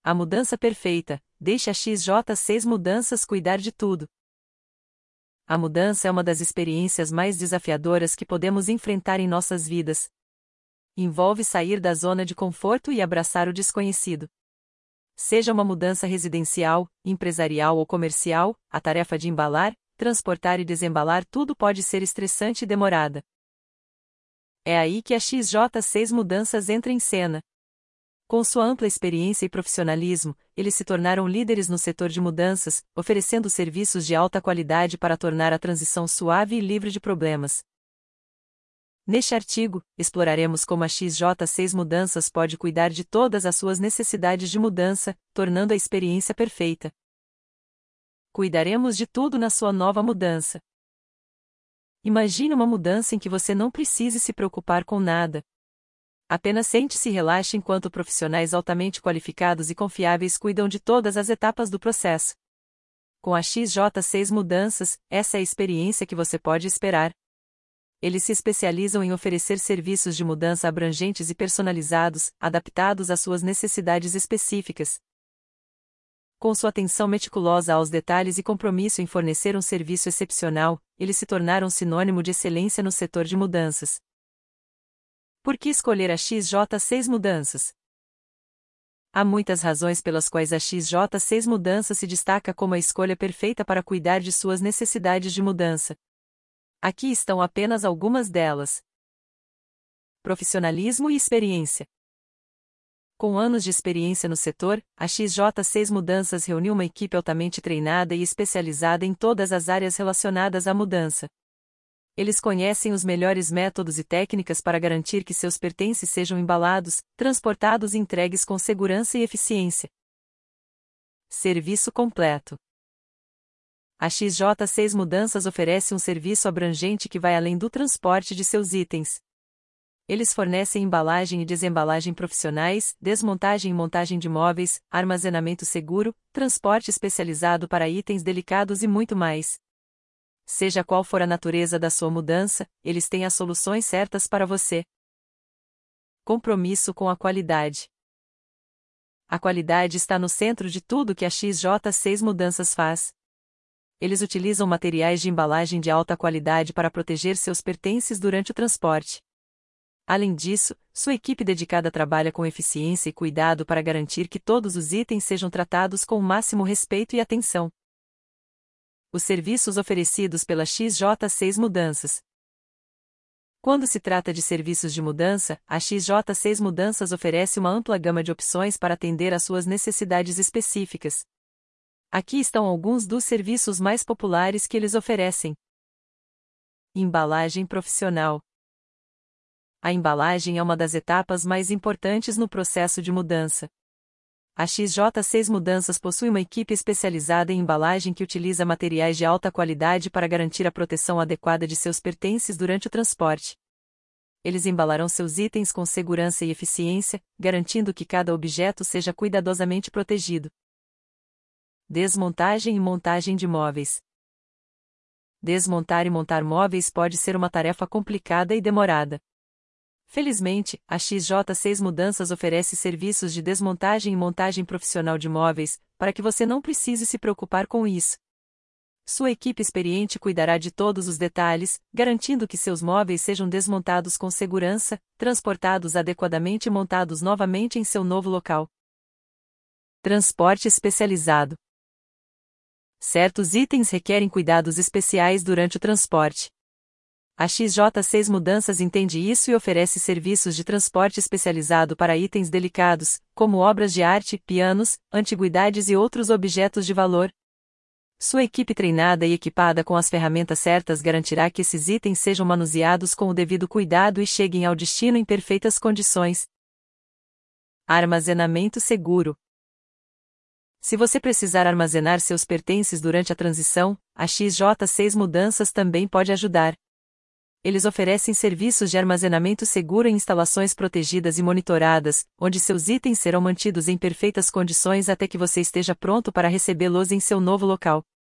A mudança perfeita. Deixe a XJ6 Mudanças cuidar de tudo. A mudança é uma das experiências mais desafiadoras que podemos enfrentar em nossas vidas. Envolve sair da zona de conforto e abraçar o desconhecido. Seja uma mudança residencial, empresarial ou comercial, a tarefa de embalar, transportar e desembalar tudo pode ser estressante e demorada. É aí que a XJ6 Mudanças entra em cena. Com sua ampla experiência e profissionalismo, eles se tornaram líderes no setor de mudanças, oferecendo serviços de alta qualidade para tornar a transição suave e livre de problemas. Neste artigo, exploraremos como a XJ6 Mudanças pode cuidar de todas as suas necessidades de mudança, tornando a experiência perfeita. Cuidaremos de tudo na sua nova mudança. Imagine uma mudança em que você não precise se preocupar com nada. Apenas sente-se e relaxe enquanto profissionais altamente qualificados e confiáveis cuidam de todas as etapas do processo. Com a XJ6 Mudanças, essa é a experiência que você pode esperar. Eles se especializam em oferecer serviços de mudança abrangentes e personalizados, adaptados às suas necessidades específicas. Com sua atenção meticulosa aos detalhes e compromisso em fornecer um serviço excepcional, eles se tornaram sinônimo de excelência no setor de mudanças. Por que escolher a XJ6 Mudanças? Há muitas razões pelas quais a XJ6 Mudanças se destaca como a escolha perfeita para cuidar de suas necessidades de mudança. Aqui estão apenas algumas delas. Profissionalismo e experiência. Com anos de experiência no setor, a XJ6 Mudanças reuniu uma equipe altamente treinada e especializada em todas as áreas relacionadas à mudança. Eles conhecem os melhores métodos e técnicas para garantir que seus pertences sejam embalados, transportados e entregues com segurança e eficiência. Serviço completo. A XJ6 Mudanças oferece um serviço abrangente que vai além do transporte de seus itens. Eles fornecem embalagem e desembalagem profissionais, desmontagem e montagem de móveis, armazenamento seguro, transporte especializado para itens delicados e muito mais. Seja qual for a natureza da sua mudança, eles têm as soluções certas para você. Compromisso com a qualidade. A qualidade está no centro de tudo que a XJ6 Mudanças faz. Eles utilizam materiais de embalagem de alta qualidade para proteger seus pertences durante o transporte. Além disso, sua equipe dedicada trabalha com eficiência e cuidado para garantir que todos os itens sejam tratados com o máximo respeito e atenção. Os serviços oferecidos pela XJ6 Mudanças. Quando se trata de serviços de mudança, a XJ6 Mudanças oferece uma ampla gama de opções para atender às suas necessidades específicas. Aqui estão alguns dos serviços mais populares que eles oferecem. Embalagem profissional. A embalagem é uma das etapas mais importantes no processo de mudança. A XJ6 Mudanças possui uma equipe especializada em embalagem que utiliza materiais de alta qualidade para garantir a proteção adequada de seus pertences durante o transporte. Eles embalarão seus itens com segurança e eficiência, garantindo que cada objeto seja cuidadosamente protegido. Desmontagem e montagem de móveis. Desmontar e montar móveis pode ser uma tarefa complicada e demorada. Felizmente, a XJ6 Mudanças oferece serviços de desmontagem e montagem profissional de móveis, para que você não precise se preocupar com isso. Sua equipe experiente cuidará de todos os detalhes, garantindo que seus móveis sejam desmontados com segurança, transportados adequadamente e montados novamente em seu novo local. Transporte especializado. Certos itens requerem cuidados especiais durante o transporte. A XJ6 Mudanças entende isso e oferece serviços de transporte especializado para itens delicados, como obras de arte, pianos, antiguidades e outros objetos de valor. Sua equipe treinada e equipada com as ferramentas certas garantirá que esses itens sejam manuseados com o devido cuidado e cheguem ao destino em perfeitas condições. Armazenamento seguro. Se você precisar armazenar seus pertences durante a transição, a XJ6 Mudanças também pode ajudar. Eles oferecem serviços de armazenamento seguro em instalações protegidas e monitoradas, onde seus itens serão mantidos em perfeitas condições até que você esteja pronto para recebê-los em seu novo local.